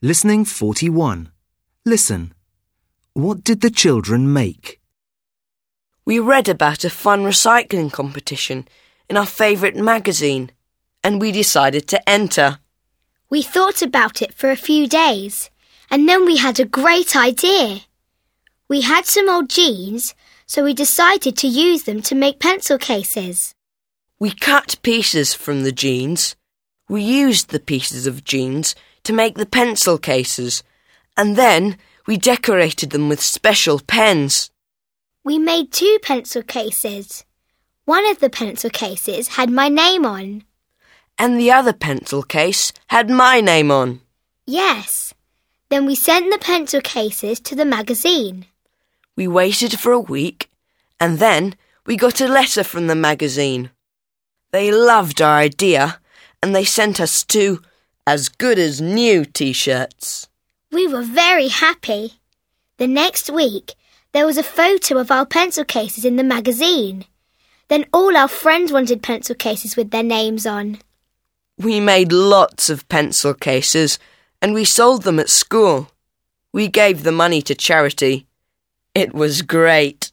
Listening 41. Listen. What did the children make? We read about a fun recycling competition in our favourite magazine, and we decided to enter. We thought about it for a few days, and then we had a great idea. We had some old jeans, so we decided to use them to make pencil cases. We cut pieces from the jeans. We used the pieces of jeans to make the pencil cases, and then we decorated them with special pens. We made 2 pencil cases. One of the pencil cases had my name on. And the other pencil case had my name on. Yes. Then we sent the pencil cases to the magazine. We waited for a week, and then we got a letter from the magazine. They loved our idea, and they sent us 2 as good as new T-shirts. We were very happy. The next week, there was a photo of our pencil cases in the magazine. Then all our friends wanted pencil cases with their names on. We made lots of pencil cases, and we sold them at school. We gave the money to charity. It was great.